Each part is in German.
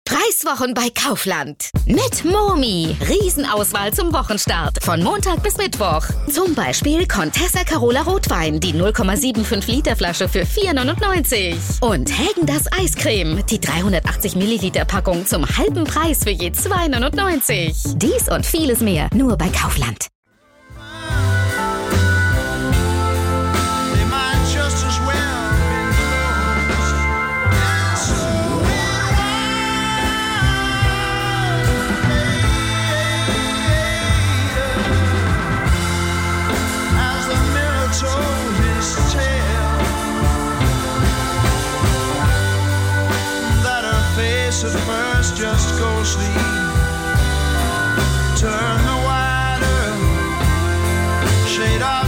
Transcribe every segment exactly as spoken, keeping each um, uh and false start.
Preiswochen bei Kaufland. Mit Momi. Riesenauswahl zum Wochenstart. Von Montag bis Mittwoch. Zum Beispiel Contessa Carola Rotwein. Die null Komma fünfundsiebzig Liter Flasche für vier neunundneunzig. Und Häagen-Dazs Eiscreme. Die dreihundertachtzig Milliliter Packung zum halben Preis für je zwei neunundneunzig. Dies und vieles mehr nur bei Kaufland. At first just go sleep. Turn the wider shade of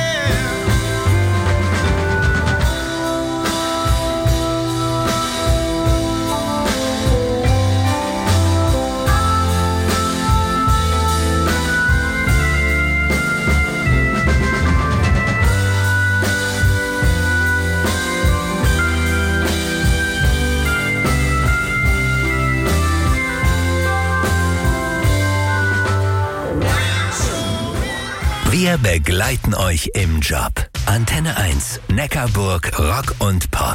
Wir begleiten euch im Job. Antenne eins, Neckarburg, Rock und Pop.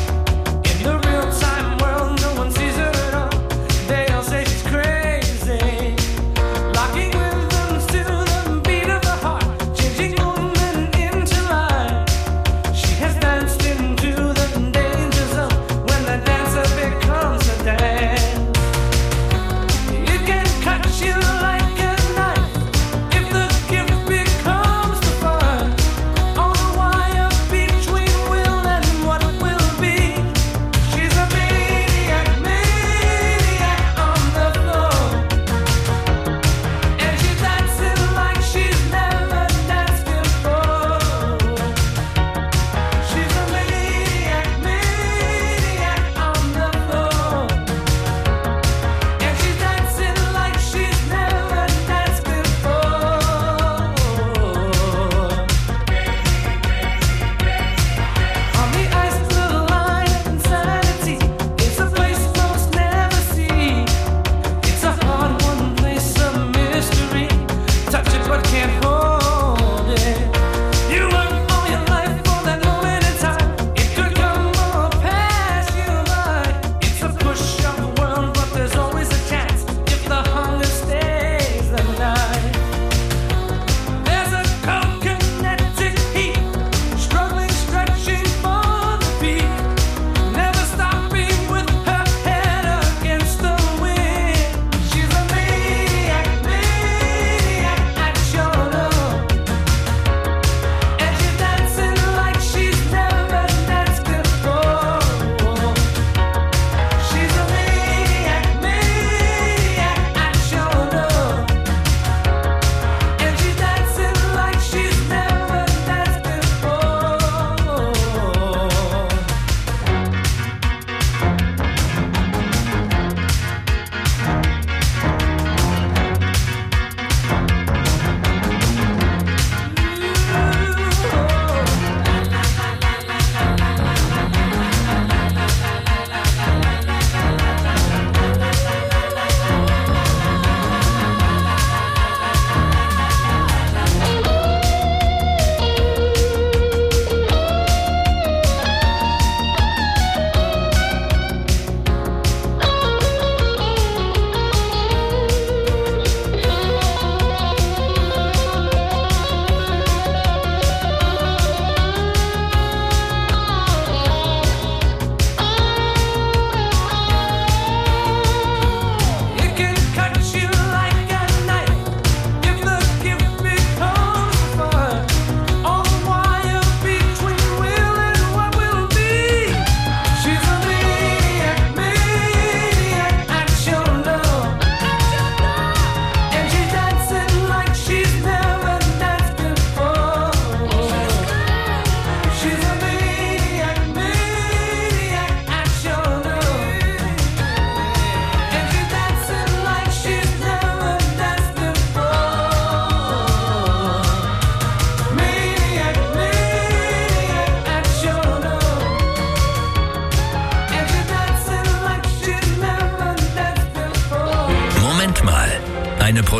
Crazy.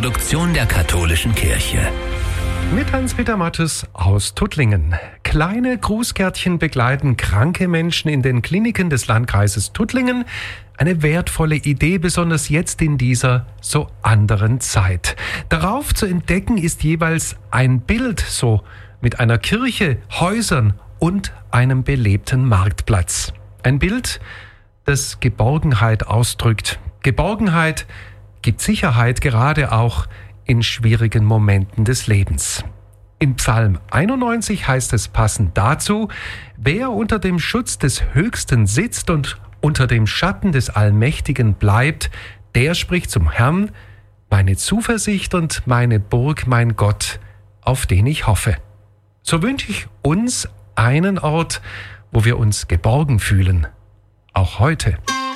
Produktion der Katholischen Kirche. Mit Hans-Peter Mattes aus Tuttlingen. Kleine Grußkärtchen begleiten kranke Menschen in den Kliniken des Landkreises Tuttlingen. Eine wertvolle Idee, besonders jetzt in dieser so anderen Zeit. Darauf zu entdecken ist jeweils ein Bild, so mit einer Kirche, Häusern und einem belebten Marktplatz. Ein Bild, das Geborgenheit ausdrückt. Geborgenheit gibt Sicherheit, gerade auch in schwierigen Momenten des Lebens. In Psalm einundneunzig heißt es passend dazu: Wer unter dem Schutz des Höchsten sitzt und unter dem Schatten des Allmächtigen bleibt, der spricht zum Herrn: Meine Zuversicht und meine Burg, mein Gott, auf den ich hoffe. So wünsche ich uns einen Ort, wo wir uns geborgen fühlen, auch heute.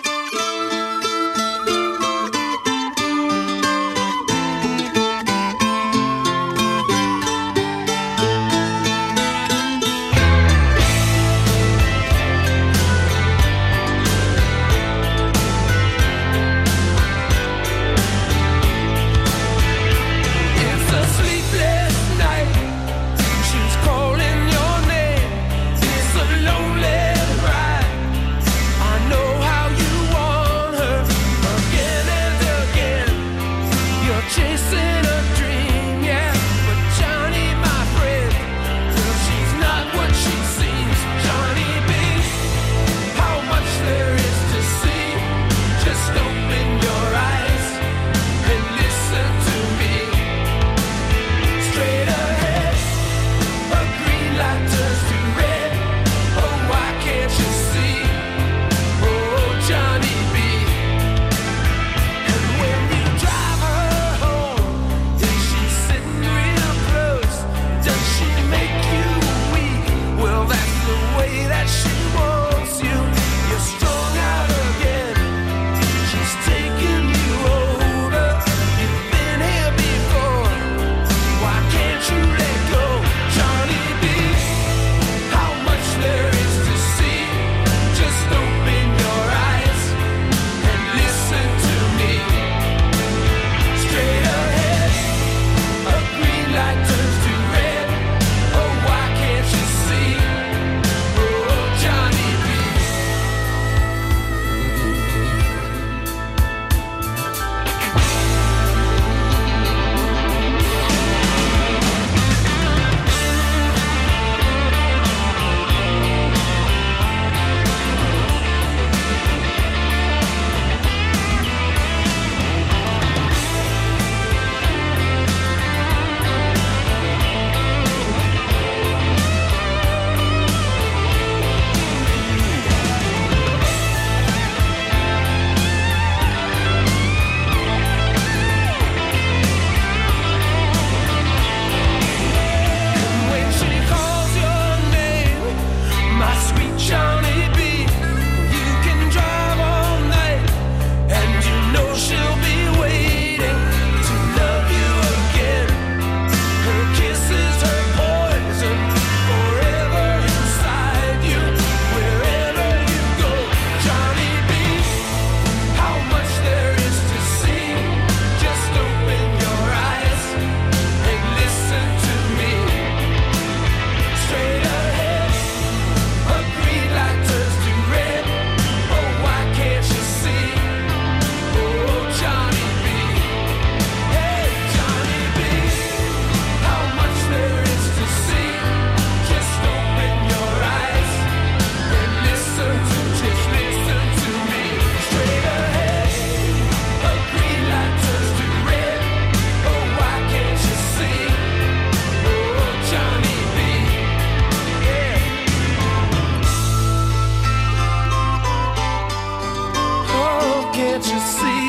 Can't you see,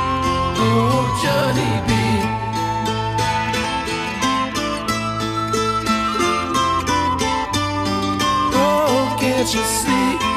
oh Johnny B? Oh, can't you see?